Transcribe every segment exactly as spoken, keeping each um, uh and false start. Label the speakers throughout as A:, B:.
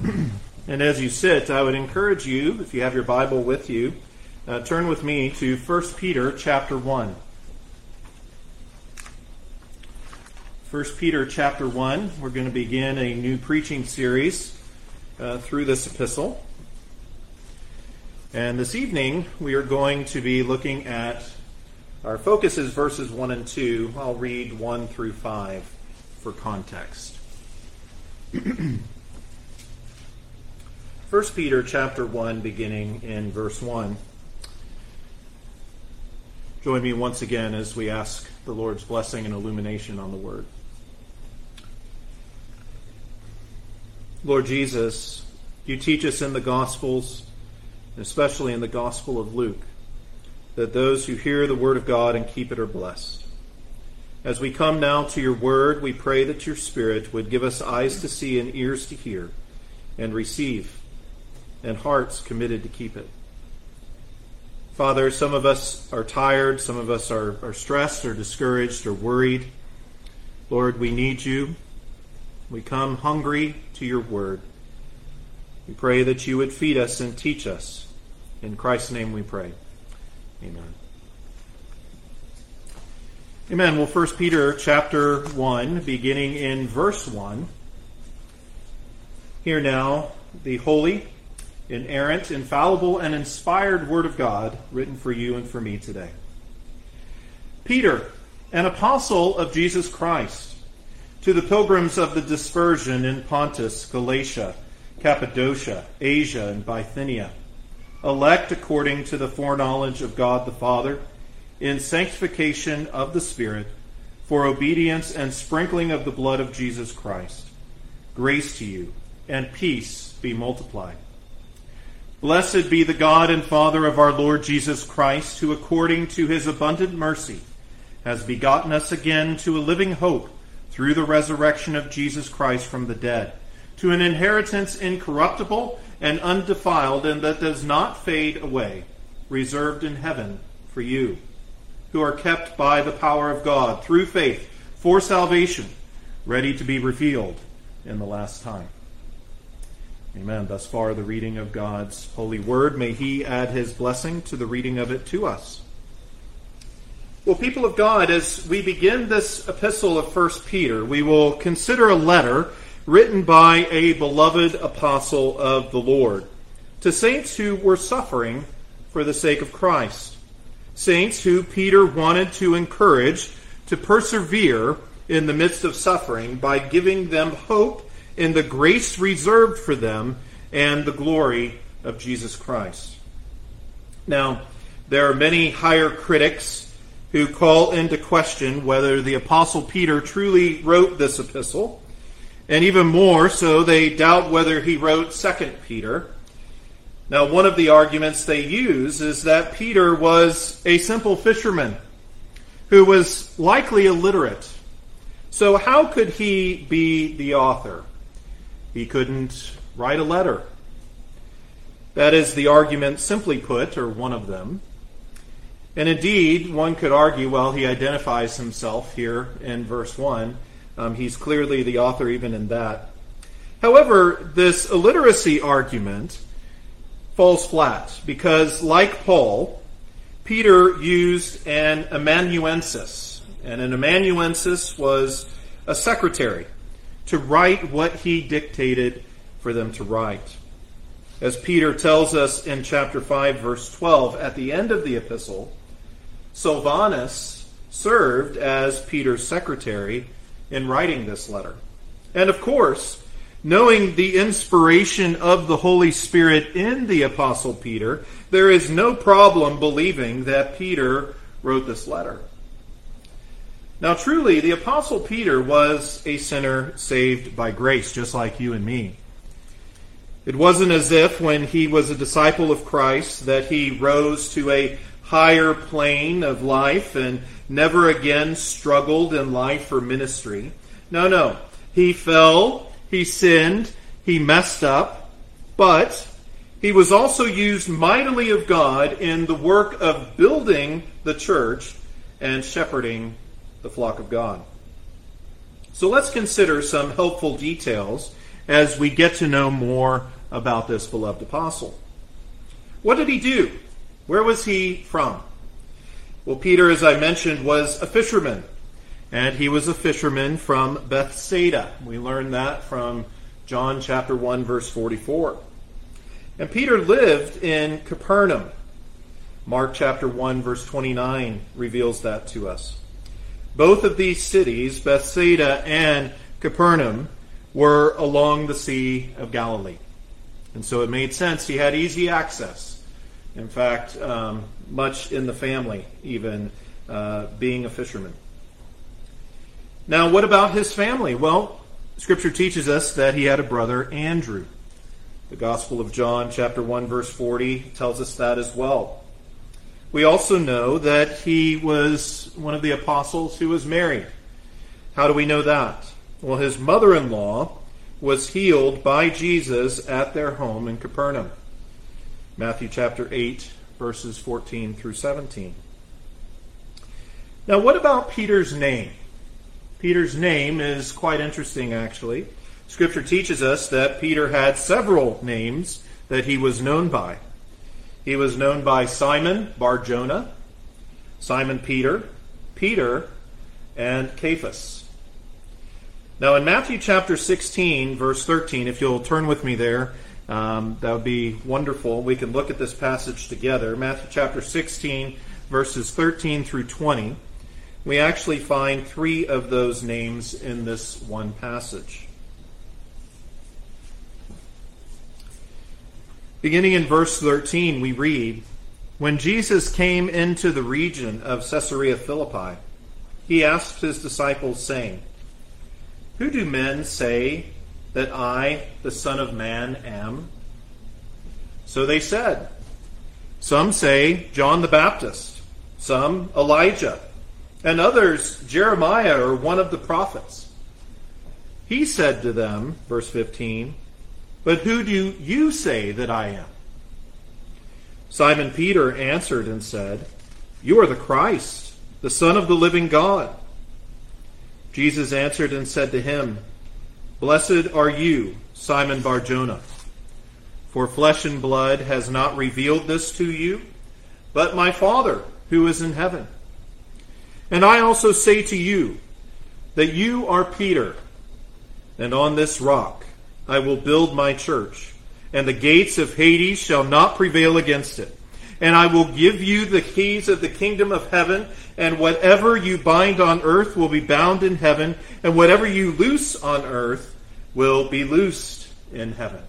A: And as you sit, I would encourage you, if you have your Bible with you, uh, turn with me to First Peter chapter one. First Peter chapter one, we're going to begin a new preaching series uh, through this epistle. And this evening, we are going to be looking at, our focus is verses one and two. I'll read one through five for context. First Peter chapter one, beginning in verse one. Join me once again as we ask the Lord's blessing and illumination on the Word. Lord Jesus, you teach us in the Gospels, especially in the Gospel of Luke, that those who hear the Word of God and keep it are blessed. As we come now to your Word, we pray that your Spirit would give us eyes to see and ears to hear and receive, and hearts committed to keep it. Father, some of us are tired, some of us are, are stressed or discouraged or worried. Lord, we need you. We come hungry to your word. We pray that you would feed us and teach us. In Christ's name we pray. Amen. Amen. Well, First Peter chapter one, beginning in verse one. Hear now the holy, inerrant, infallible, and inspired Word of God written for you and for me today. Peter, an apostle of Jesus Christ, to the pilgrims of the dispersion in Pontus, Galatia, Cappadocia, Asia, and Bithynia, elect according to the foreknowledge of God the Father, in sanctification of the Spirit, for obedience and sprinkling of the blood of Jesus Christ. Grace to you, and peace be multiplied. Blessed be the God and Father of our Lord Jesus Christ, who according to his abundant mercy has begotten us again to a living hope through the resurrection of Jesus Christ from the dead, to an inheritance incorruptible and undefiled, and that does not fade away, reserved in heaven for you, who are kept by the power of God through faith for salvation, ready to be revealed in the last time. Amen. Thus far, the reading of God's holy word. May he add his blessing to the reading of it to us. Well, people of God, as we begin this epistle of First Peter, we will consider a letter written by a beloved apostle of the Lord to saints who were suffering for the sake of Christ. Saints who Peter wanted to encourage to persevere in the midst of suffering by giving them hope in the grace reserved for them and the glory of Jesus Christ. Now, there are many higher critics who call into question whether the Apostle Peter truly wrote this epistle, and even more so, they doubt whether he wrote Second Peter. Now, one of the arguments they use is that Peter was a simple fisherman who was likely illiterate. So how could he be the author? He couldn't write a letter. That is the argument simply put, or one of them. And indeed, one could argue, well, he identifies himself here in verse one. Um, he's clearly the author even in that. However, this illiteracy argument falls flat because, like Paul, Peter used an amanuensis. And an amanuensis was a secretary to write what he dictated for them to write. As Peter tells us in chapter five, verse twelve, at the end of the epistle, Silvanus served as Peter's secretary in writing this letter. And of course, knowing the inspiration of the Holy Spirit in the Apostle Peter, there is no problem believing that Peter wrote this letter. Now, truly, the Apostle Peter was a sinner saved by grace, just like you and me. It wasn't as if when he was a disciple of Christ that he rose to a higher plane of life and never again struggled in life or ministry. No, no. He fell, he sinned, he messed up, but he was also used mightily of God in the work of building the church and shepherding the flock of God. So let's consider some helpful details as we get to know more about this beloved apostle. What did he do? Where was he from? Well, Peter, as I mentioned, was a fisherman, and he was a fisherman from Bethsaida. We learn that from John chapter one, verse forty-four. And Peter lived in Capernaum. Mark chapter one, verse twenty-nine reveals that to us. Both of these cities, Bethsaida and Capernaum, were along the Sea of Galilee. And so it made sense. He had easy access. In fact, um, much in the family, even uh, being a fisherman. Now, what about his family? Well, Scripture teaches us that he had a brother, Andrew. The Gospel of John, chapter one, verse forty, tells us that as well. We also know that he was one of the apostles who was married. How do we know that? Well, his mother-in-law was healed by Jesus at their home in Capernaum. Matthew chapter eight, verses fourteen through seventeen. Now, what about Peter's name? Peter's name is quite interesting, actually. Scripture teaches us that Peter had several names that he was known by. He was known by Simon Bar-Jonah, Simon Peter, Peter, and Cephas. Now in Matthew chapter sixteen, verse thirteen, if you'll turn with me there, um, that would be wonderful. We can look at this passage together. Matthew chapter sixteen, verses thirteen through twenty. We actually find three of those names in this one passage. Beginning in verse thirteen, we read, "When Jesus came into the region of Caesarea Philippi, he asked his disciples, saying, 'Who do men say that I, the Son of Man, am?' So they said, 'Some say John the Baptist, some Elijah, and others Jeremiah or one of the prophets.' He said to them," verse fifteen, "But who do you say that I am?" Simon Peter answered and said, "You are the Christ, the Son of the living God." Jesus answered and said to him, "Blessed are you, Simon Bar-Jonah, for flesh and blood has not revealed this to you, but my Father who is in heaven. And I also say to you that you are Peter, and on this rock I will build my church, and the gates of Hades shall not prevail against it. And I will give you the keys of the kingdom of heaven, and whatever you bind on earth will be bound in heaven, and whatever you loose on earth will be loosed in heaven."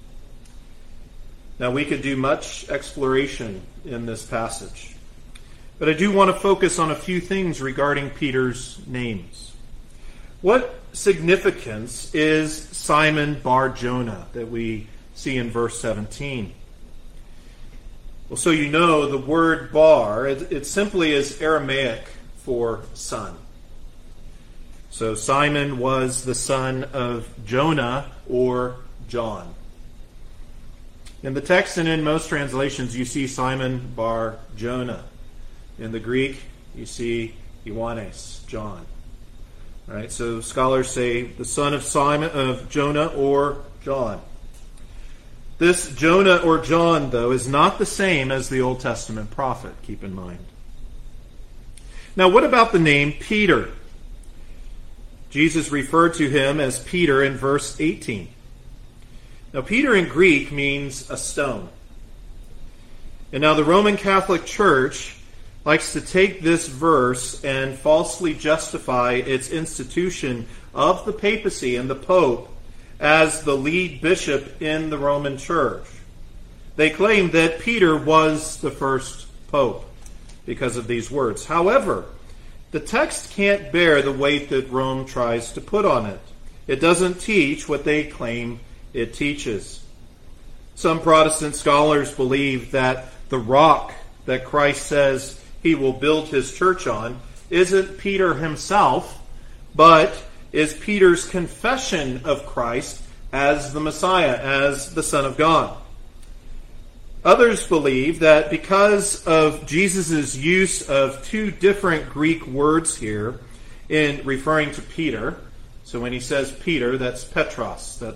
A: Now we could do much exploration in this passage, but I do want to focus on a few things regarding Peter's names. What significance is Simon Bar-Jonah that we see in verse seventeen? Well, so you know, the word bar, it, it simply is Aramaic for son. So Simon was the son of Jonah or John. In the text and in most translations, you see Simon Bar-Jonah. In the Greek, you see Ioannes, John. All right, so scholars say the son of Simon of Jonah or John. This Jonah or John, though, is not the same as the Old Testament prophet, keep in mind. Now, what about the name Peter? Jesus referred to him as Peter in verse eighteen. Now, Peter in Greek means a stone. And now the Roman Catholic Church likes to take this verse and falsely justify its institution of the papacy and the Pope as the lead bishop in the Roman Church. They claim that Peter was the first pope because of these words. However, the text can't bear the weight that Rome tries to put on it. It doesn't teach what they claim it teaches. Some Protestant scholars believe that the rock that Christ says he will build his church on isn't Peter himself, but is Peter's confession of Christ as the Messiah, as the Son of God. Others believe that because of Jesus' use of two different Greek words here in referring to Peter, so when he says Peter, that's Petros, that's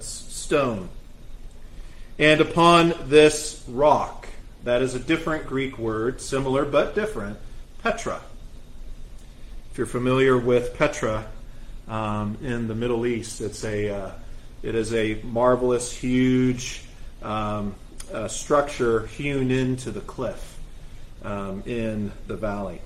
A: stone. And upon this rock, that is a different Greek word, similar but different, Petra. If you're familiar with Petra um, in the Middle East, it's a uh, it is a marvelous, huge um, uh, structure hewn into the cliff um, in the valley.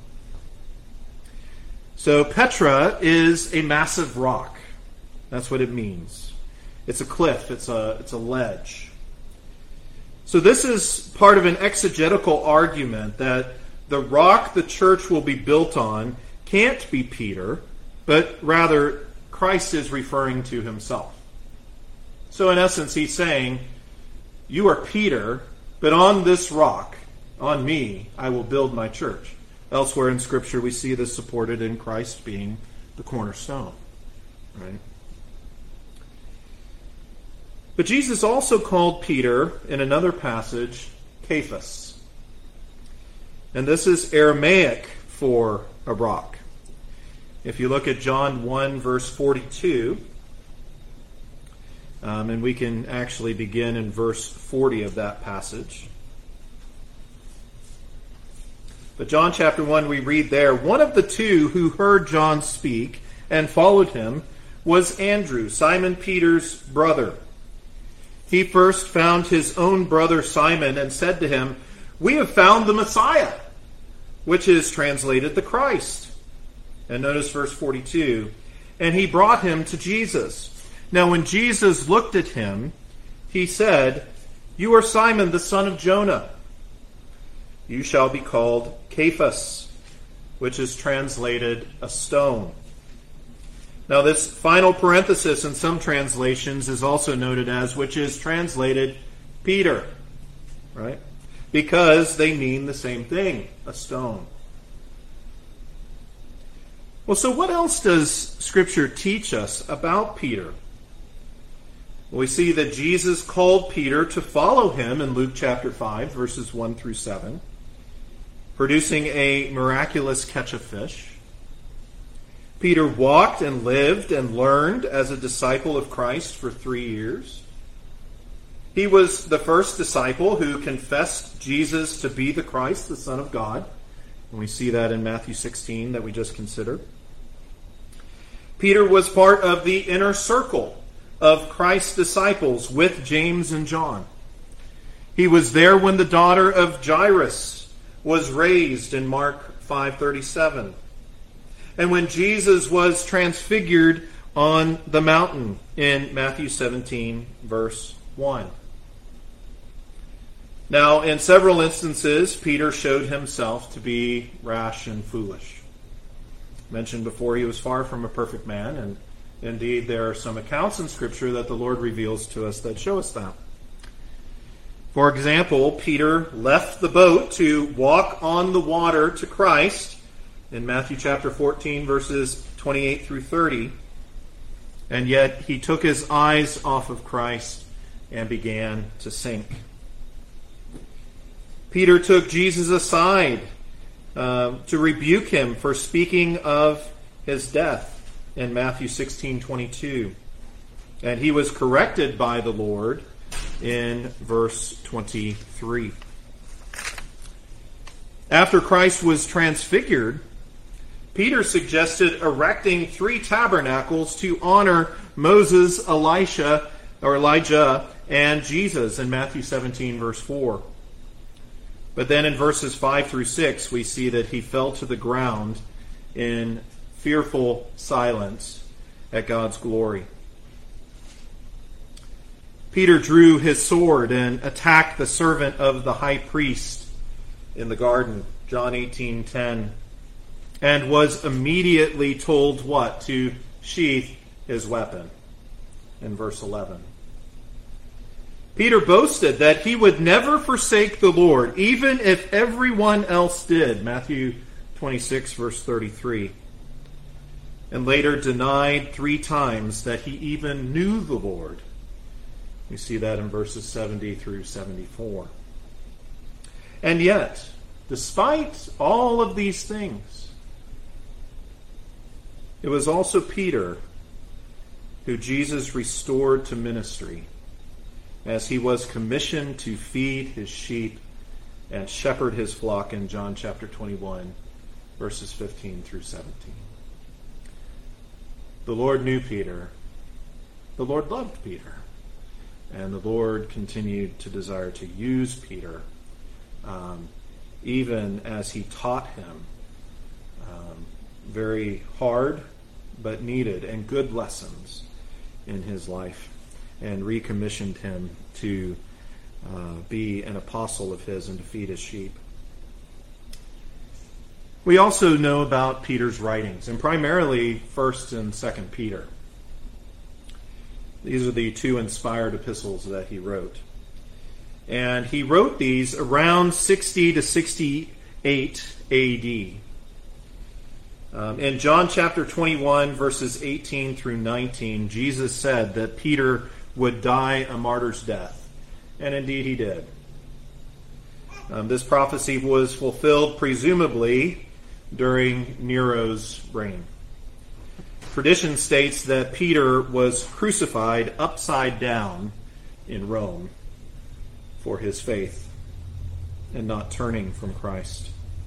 A: So Petra is a massive rock. That's what it means. It's a cliff. It's a it's a ledge. So this is part of an exegetical argument that the rock the church will be built on can't be Peter, but rather Christ is referring to himself. So in essence, he's saying, you are Peter, but on this rock, on me, I will build my church. Elsewhere in Scripture, we see this supported in Christ being the cornerstone. Right? But Jesus also called Peter, in another passage, Cephas. And this is Aramaic for a rock. If you look at John one, verse forty-two, um, and we can actually begin in verse forty of that passage. But John chapter one, we read there, one of the two who heard John speak and followed him was Andrew, Simon Peter's brother. He first found his own brother Simon and said to him, we have found the Messiah, which is translated the Christ. And notice verse forty-two, and he brought him to Jesus. Now when Jesus looked at him, he said, you are Simon the son of Jonah. You shall be called Cephas, which is translated a stone. Now this final parenthesis in some translations is also noted as, which is translated Peter, right? Because they mean the same thing, a stone. Well, so what else does Scripture teach us about Peter? Well, we see that Jesus called Peter to follow him in Luke chapter five, verses one through seven, producing a miraculous catch of fish. Peter walked and lived and learned as a disciple of Christ for three years. He was the first disciple who confessed Jesus to be the Christ, the Son of God. And we see that in Matthew sixteen that we just considered. Peter was part of the inner circle of Christ's disciples with James and John. He was there when the daughter of Jairus was raised in Mark five thirty-seven. And when Jesus was transfigured on the mountain in Matthew seventeen, verse one. Now, in several instances, Peter showed himself to be rash and foolish. Mentioned before, he was far from a perfect man, and indeed there are some accounts in Scripture that the Lord reveals to us that show us that. For example, Peter left the boat to walk on the water to Christ in Matthew chapter fourteen, verses twenty-eight through thirty. And yet he took his eyes off of Christ and began to sink. Peter took Jesus aside uh, to rebuke him for speaking of his death in Matthew sixteen twenty-two. And he was corrected by the Lord in verse twenty-three. After Christ was transfigured, Peter suggested erecting three tabernacles to honor Moses, Elisha, or Elijah, and Jesus in Matthew seventeen, verse four. But then in verses five through six, we see that he fell to the ground in fearful silence at God's glory. Peter drew his sword and attacked the servant of the high priest in the garden, John eighteen ten. And was immediately told what? To sheath his weapon in verse eleven. Peter boasted that he would never forsake the Lord, even if everyone else did. Matthew twenty-six, verse thirty-three. And later denied three times that he even knew the Lord. We see that in verses seventy through seventy-four. And yet, despite all of these things, it was also Peter who Jesus restored to ministry as he was commissioned to feed his sheep and shepherd his flock in John chapter twenty-one, verses fifteen through seventeen. The Lord knew Peter. The Lord loved Peter. And the Lord continued to desire to use Peter, um, even as he taught him um, very hard but needed and good lessons in his life, and recommissioned him to uh, be an apostle of his and to feed his sheep. We also know about Peter's writings, and primarily First and Second Peter. These are the two inspired epistles that he wrote. And he wrote these around sixty to sixty-eight A D. Um, in John chapter twenty-one, verses eighteen through nineteen, Jesus said that Peter would die a martyr's death. And indeed he did. Um, this prophecy was fulfilled presumably during Nero's reign. Tradition states that Peter was crucified upside down in Rome for his faith and not turning from Christ.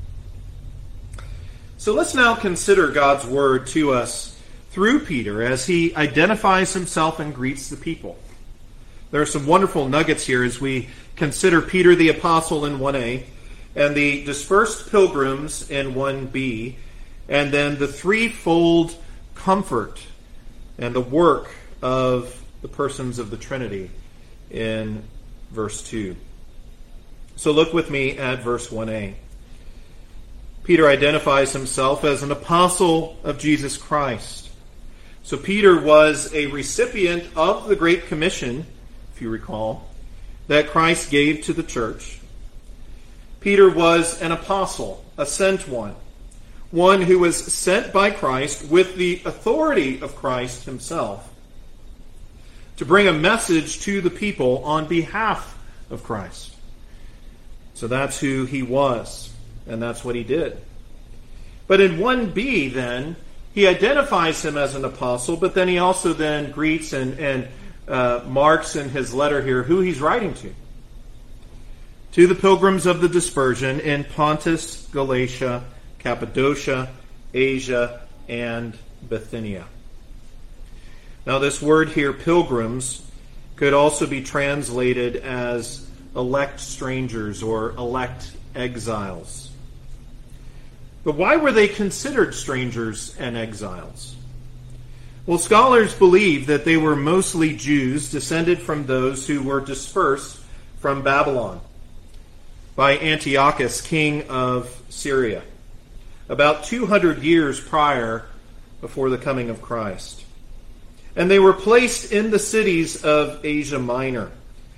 A: So let's now consider God's word to us through Peter as he identifies himself and greets the people. There are some wonderful nuggets here as we consider Peter the Apostle in one A, and the dispersed pilgrims in one B, and then the threefold comfort and the work of the persons of the Trinity in verse two. So look with me at verse one A. Peter identifies himself as an apostle of Jesus Christ. So Peter was a recipient of the Great Commission, if you recall, that Christ gave to the church. Peter was an apostle, a sent one, one who was sent by Christ with the authority of Christ himself to bring a message to the people on behalf of Christ. So that's who he was, and that's what he did. But in one B then, he identifies him as an apostle, but then he also then greets and, and uh, marks in his letter here who he's writing to. To the pilgrims of the dispersion in Pontus, Galatia, Cappadocia, Asia, and Bithynia. Now this word here, pilgrims, could also be translated as elect strangers or elect exiles. But why were they considered strangers and exiles? Well, scholars believe that they were mostly Jews descended from those who were dispersed from Babylon by Antiochus, king of Syria, about two hundred years prior before the coming of Christ. And they were placed in the cities of Asia Minor.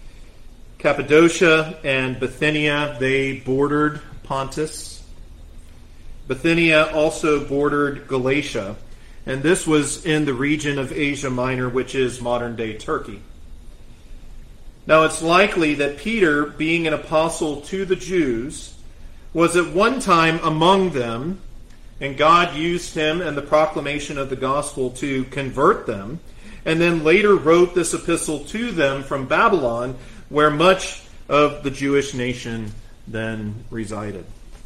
A: Cappadocia and Bithynia, they bordered Pontus. Bithynia also bordered Galatia, and this was in the region of Asia Minor, which is modern-day Turkey. Now, it's likely that Peter, being an apostle to the Jews, was at one time among them, and God used him and the proclamation of the gospel to convert them, and then later wrote this epistle to them from Babylon, where much of the Jewish nation then resided.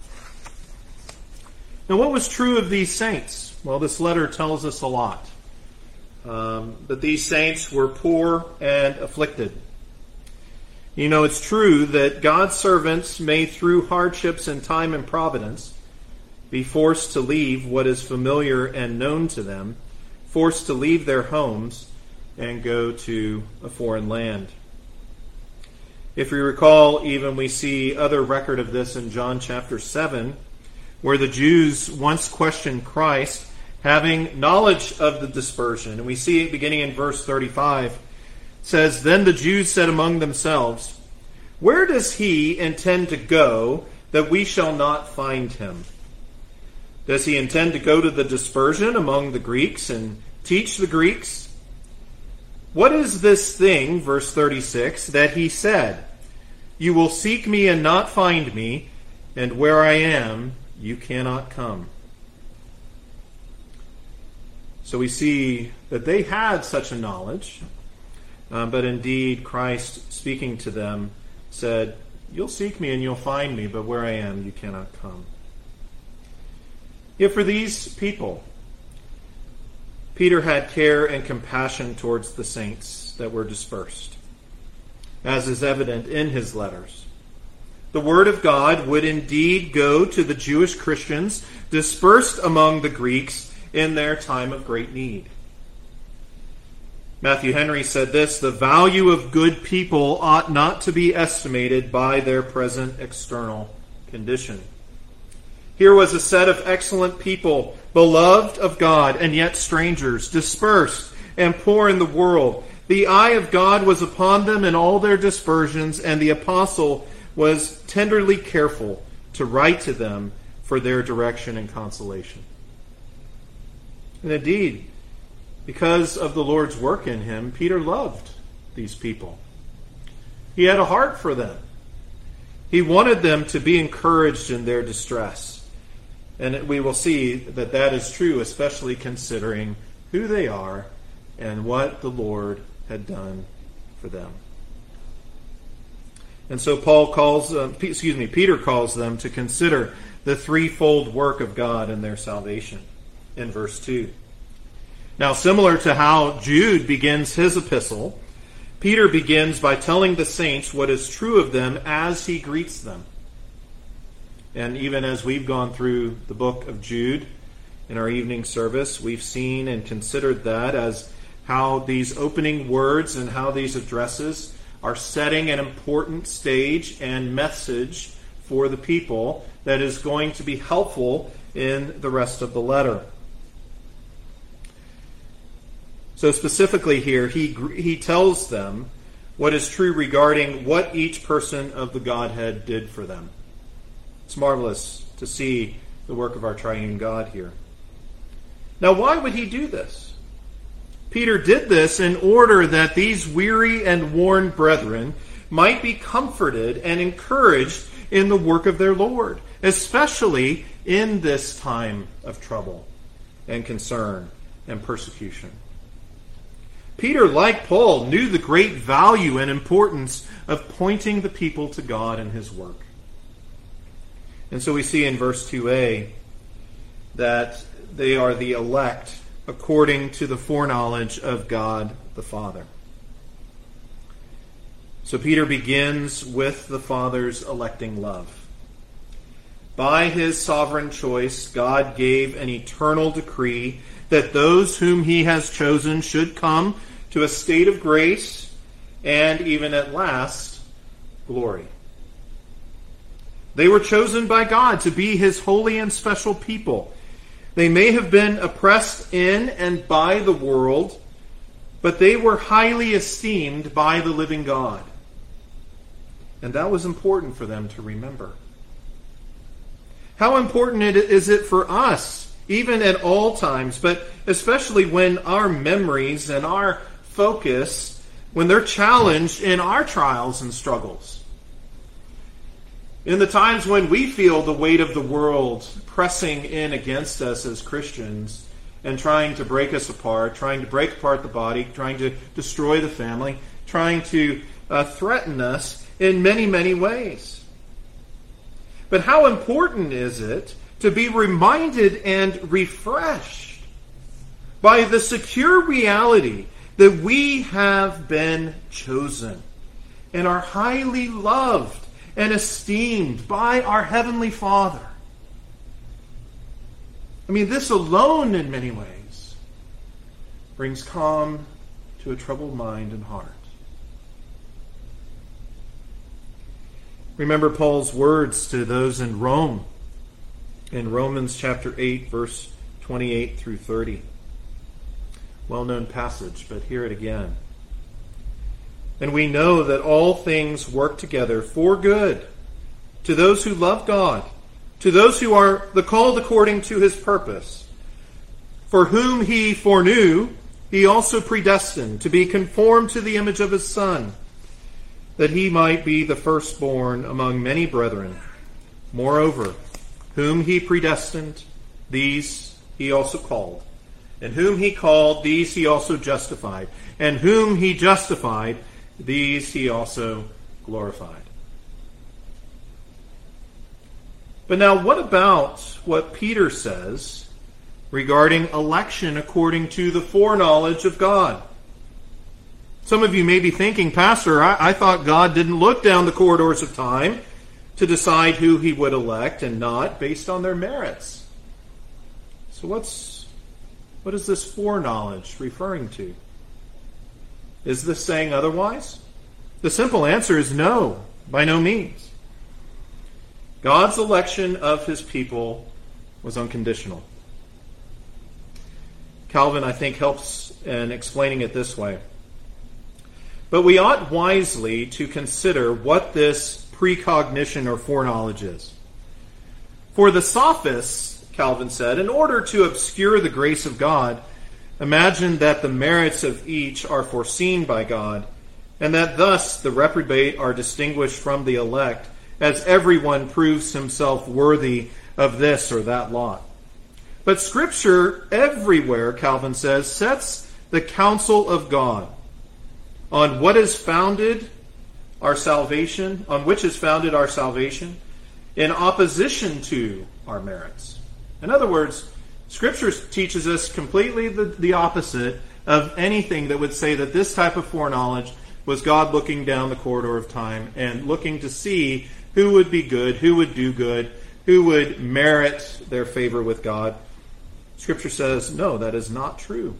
A: Now, what was true of these saints? Well, this letter tells us a lot. Um, that these saints were poor and afflicted. You know, it's true that God's servants may, through hardships and time and providence, be forced to leave what is familiar and known to them, forced to leave their homes and go to a foreign land. If we recall, even we see other record of this in John chapter seven, where the Jews once questioned Christ, having knowledge of the dispersion. And we see it beginning in verse thirty-five. It says, "Then the Jews said among themselves, 'Where does he intend to go that we shall not find him? Does he intend to go to the dispersion among the Greeks and teach the Greeks? What is this thing,' verse thirty-six, 'that he said, you will seek me and not find me, and where I am, you cannot come?'" So we see that they had such a knowledge. Um, but indeed, Christ, speaking to them, said, "You'll seek me and you'll find me, but where I am, you cannot come." Yet for these people, Peter had care and compassion towards the saints that were dispersed, as is evident in his letters. The word of God would indeed go to the Jewish Christians dispersed among the Greeks in their time of great need. Matthew Henry said this: "The value of good people ought not to be estimated by their present external condition." Here was a set of excellent people, beloved of God, and yet strangers, dispersed and poor in the world. The eye of God was upon them in all their dispersions, and the apostle was tenderly careful to write to them for their direction and consolation. And indeed, because of the Lord's work in him, Peter loved these people. He had a heart for them. He wanted them to be encouraged in their distress. And we will see that that is true, especially considering who they are and what the Lord had done for them. And so Paul calls, uh, excuse me, Peter calls them to consider the threefold work of God in their salvation in verse two. Now, similar to how Jude begins his epistle, Peter begins by telling the saints what is true of them as he greets them. And even as we've gone through the book of Jude in our evening service, we've seen and considered that as how these opening words and how these addresses are setting an important stage and message for the people that is going to be helpful in the rest of the letter. So specifically here, he he tells them what is true regarding what each person of the Godhead did for them. It's marvelous to see the work of our triune God here. Now, why would he do this? Peter did this in order that these weary and worn brethren might be comforted and encouraged in the work of their Lord, especially in this time of trouble and concern and persecution. Peter, like Paul, knew the great value and importance of pointing the people to God and his work. And so we see in verse two a that they are the elect according to the foreknowledge of God the Father. So Peter begins with the Father's electing love. By his sovereign choice, God gave an eternal decree that those whom he has chosen should come to a state of grace and even at last glory. They were chosen by God to be his holy and special people. They may have been oppressed in and by the world, but they were highly esteemed by the living God. And that was important for them to remember. How important is it for us, even at all times, but especially when our memories and our focus, when they're challenged in our trials and struggles? In the times when we feel the weight of the world pressing in against us as Christians and trying to break us apart, trying to break apart the body, trying to destroy the family, trying to uh, threaten us in many, many ways. But how important is it to be reminded and refreshed by the secure reality that we have been chosen and are highly loved and esteemed by our Heavenly Father. I mean, this alone, in many ways, brings calm to a troubled mind and heart. Remember Paul's words to those in Rome, in Romans chapter eight, verse twenty-eight through thirty. Well-known passage, but hear it again. And we know that all things work together for good to those who love God, to those who are the called according to his purpose. For whom he foreknew, he also predestined to be conformed to the image of his Son, that he might be the firstborn among many brethren. Moreover, whom he predestined, these he also called. And whom he called, these he also justified. And whom he justified, these he also glorified. But now what about what Peter says regarding election according to the foreknowledge of God? Some of you may be thinking, Pastor, I, I thought God didn't look down the corridors of time to decide who he would elect and not based on their merits. So what's what is this foreknowledge referring to? Is this saying otherwise? The simple answer is no, by no means. God's election of his people was unconditional. Calvin, I think, helps in explaining it this way. But we ought wisely to consider what this precognition or foreknowledge is. For the sophists, Calvin said, in order to obscure the grace of God, imagine that the merits of each are foreseen by God, and that thus the reprobate are distinguished from the elect, as everyone proves himself worthy of this or that lot. But Scripture everywhere, Calvin says, sets the counsel of God on what is founded our salvation, on which is founded our salvation, in opposition to our merits. In other words, Scripture teaches us completely the, the opposite of anything that would say that this type of foreknowledge was God looking down the corridor of time and looking to see who would be good, who would do good, who would merit their favor with God. Scripture says, no, that is not true.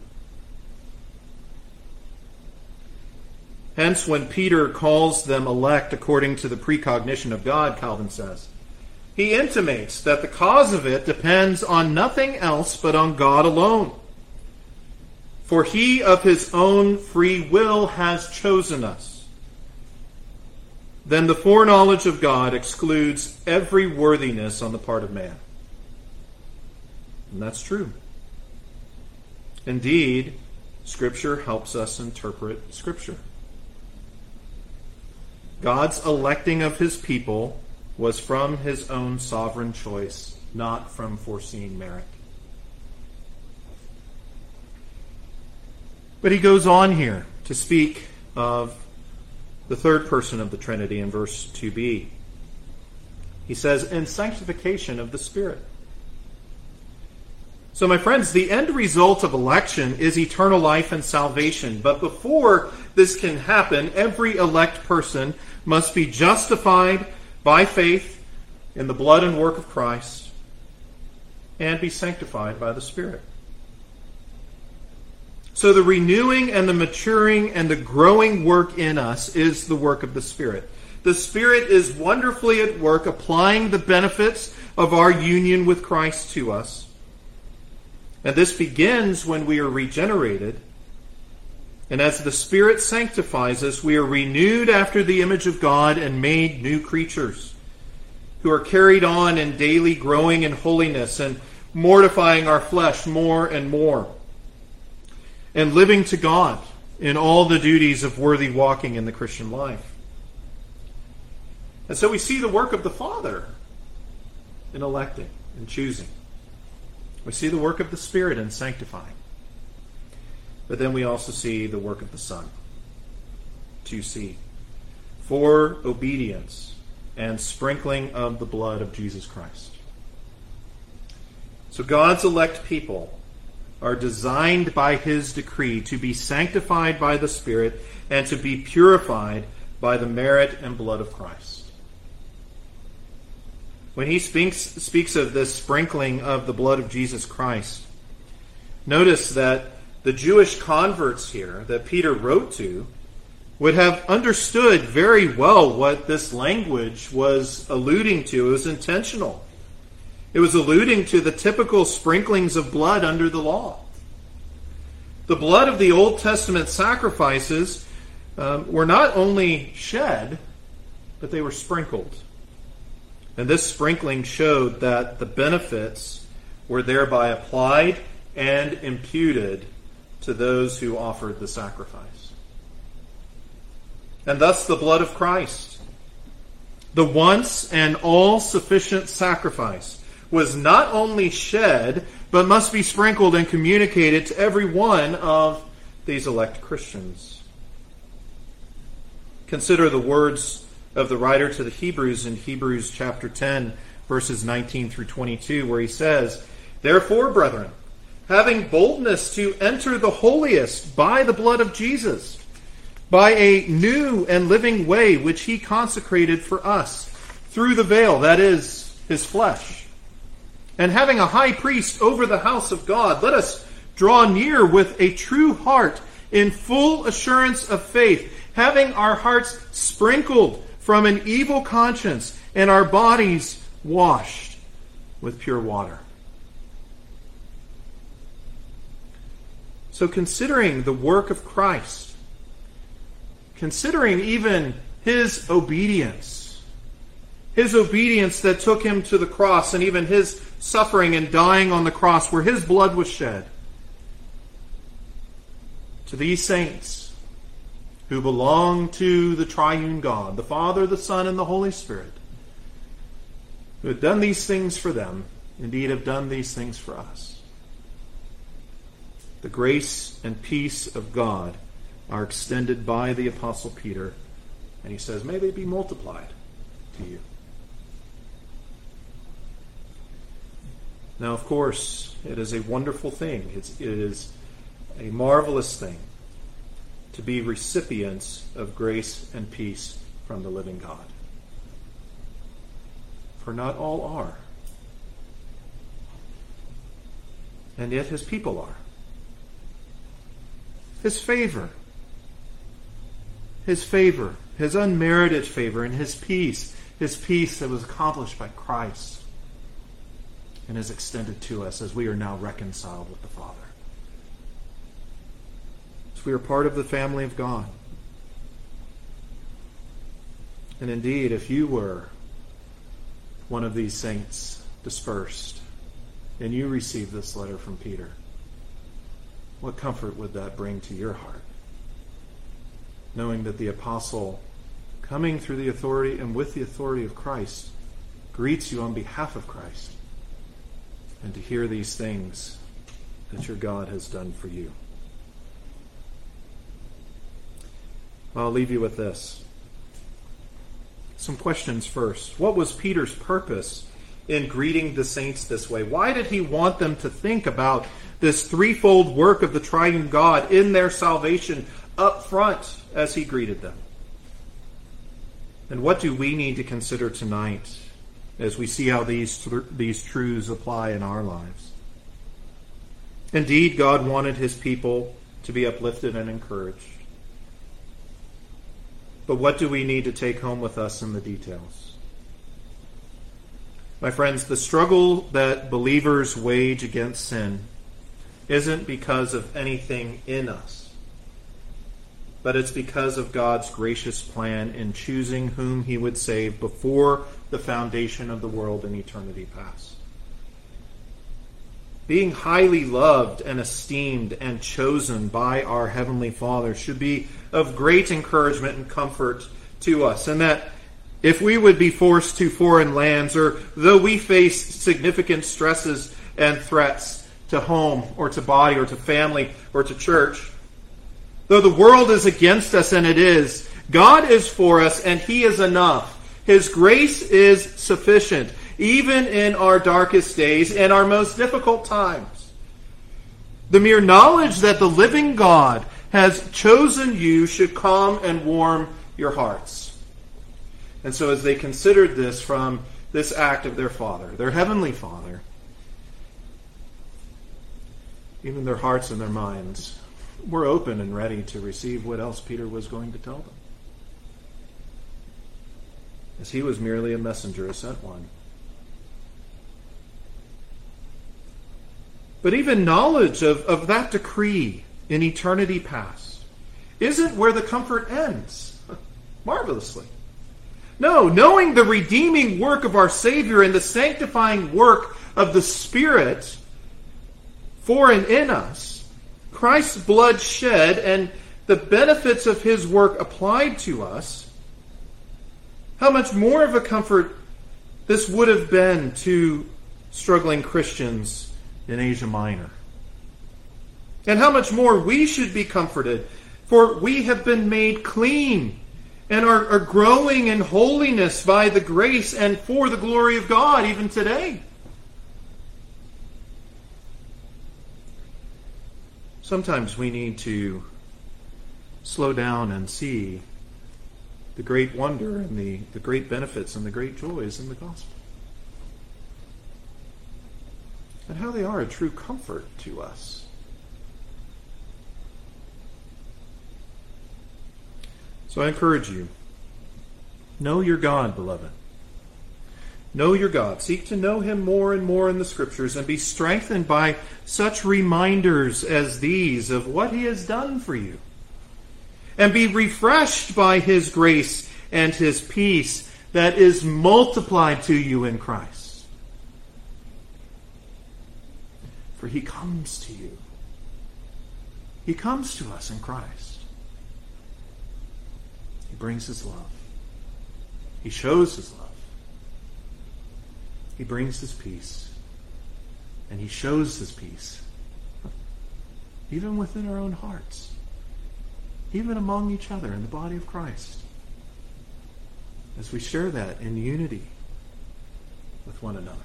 A: Hence, when Peter calls them elect according to the precognition of God, Calvin says, he intimates that the cause of it depends on nothing else but on God alone. For he of his own free will has chosen us. Then the foreknowledge of God excludes every worthiness on the part of man. And that's true. Indeed, Scripture helps us interpret Scripture. God's electing of his people was from his own sovereign choice, not from foreseen merit. But he goes on here to speak of the third person of the Trinity in verse two b. He says, in sanctification of the Spirit. So, my friends, the end result of election is eternal life and salvation. But before this can happen, every elect person must be justified by faith in the blood and work of Christ and be sanctified by the Spirit. So the renewing and the maturing and the growing work in us is the work of the Spirit. The Spirit is wonderfully at work applying the benefits of our union with Christ to us. And this begins when we are regenerated. And as the Spirit sanctifies us, we are renewed after the image of God and made new creatures who are carried on in daily growing in holiness and mortifying our flesh more and more, and living to God in all the duties of worthy walking in the Christian life. And so we see the work of the Father in electing and choosing. We see the work of the Spirit in sanctifying. But then we also see the work of the Son, two c, for obedience and sprinkling of the blood of Jesus Christ. So God's elect people are designed by his decree to be sanctified by the Spirit and to be purified by the merit and blood of Christ. When he speaks, speaks of this sprinkling of the blood of Jesus Christ, notice that the Jewish converts here that Peter wrote to would have understood very well what this language was alluding to. It was intentional. It was alluding to the typical sprinklings of blood under the law. The blood of the Old Testament sacrifices um, were not only shed, but they were sprinkled. And this sprinkling showed that the benefits were thereby applied and imputed to those who offered the sacrifice. And thus the blood of Christ, the once and all-sufficient sacrifice, was not only shed but must be sprinkled and communicated to every one of these elect Christians. Consider the words of the writer to the Hebrews in Hebrews chapter ten, verses nineteen through twenty-two, where he says, "Therefore, brethren, having boldness to enter the holiest by the blood of Jesus, by a new and living way which he consecrated for us, through the veil, that is, his flesh. And having a high priest over the house of God, let us draw near with a true heart in full assurance of faith, having our hearts sprinkled from an evil conscience and our bodies washed with pure water." So considering the work of Christ, considering even his obedience, his obedience that took him to the cross, and even his suffering and dying on the cross where his blood was shed, to these saints who belong to the triune God, the Father, the Son, and the Holy Spirit, who have done these things for them, indeed have done these things for us, the grace and peace of God are extended by the Apostle Peter, and he says, may they be multiplied to you. Now, of course, it is a wonderful thing. It's, it is a marvelous thing to be recipients of grace and peace from the living God. For not all are. And yet his people are. His favor, his favor, his unmerited favor, and his peace, his peace that was accomplished by Christ and is extended to us as we are now reconciled with the Father. So we are part of the family of God. And indeed, if you were one of these saints dispersed and you received this letter from Peter, what comfort would that bring to your heart? Knowing that the apostle, coming through the authority and with the authority of Christ, greets you on behalf of Christ, and to hear these things that your God has done for you. I'll leave you with this. Some questions first. What was Peter's purpose in greeting the saints this way? Why did he want them to think about this threefold work of the triune God in their salvation up front as he greeted them? And what do we need to consider tonight as we see how these, th- these truths apply in our lives? Indeed, God wanted his people to be uplifted and encouraged. But what do we need to take home with us in the details? My friends, the struggle that believers wage against sin isn't because of anything in us, but it's because of God's gracious plan in choosing whom he would save before the foundation of the world in eternity past. Being highly loved and esteemed and chosen by our Heavenly Father should be of great encouragement and comfort to us, and that if we would be forced to foreign lands, or though we face significant stresses and threats to home or to body or to family or to church, though the world is against us, and it is, God is for us and he is enough. His grace is sufficient, even in our darkest days and our most difficult times. The mere knowledge that the living God has chosen you should calm and warm your hearts. And so as they considered this from this act of their Father, their Heavenly Father, even their hearts and their minds were open and ready to receive what else Peter was going to tell them, as he was merely a messenger, a sent one. But even knowledge of, of that decree in eternity past isn't where the comfort ends, marvelously. No, knowing the redeeming work of our Savior and the sanctifying work of the Spirit for and in us, Christ's blood shed and the benefits of his work applied to us, how much more of a comfort this would have been to struggling Christians in Asia Minor. And how much more we should be comforted, for we have been made clean and are, are growing in holiness by the grace and for the glory of God even today. Sometimes we need to slow down and see the great wonder and the, the great benefits and the great joys in the gospel. And how they are a true comfort to us. So I encourage you, know your God, beloved. Know your God. Seek to know Him more and more in the Scriptures and be strengthened by such reminders as these of what He has done for you. And be refreshed by His grace and His peace that is multiplied to you in Christ. For He comes to you. He comes to us in Christ. He brings His love. He shows His love. He brings His peace. And He shows His peace. Even within our own hearts. Even among each other in the body of Christ. As we share that in unity with one another.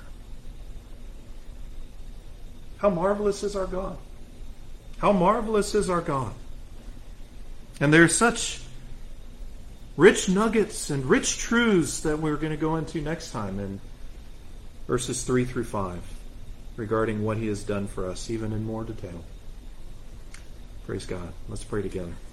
A: How marvelous is our God. How marvelous is our God. And there are such rich nuggets and rich truths that we're going to go into next time in verses three through five regarding what He has done for us, even in more detail. Praise God. Let's pray together.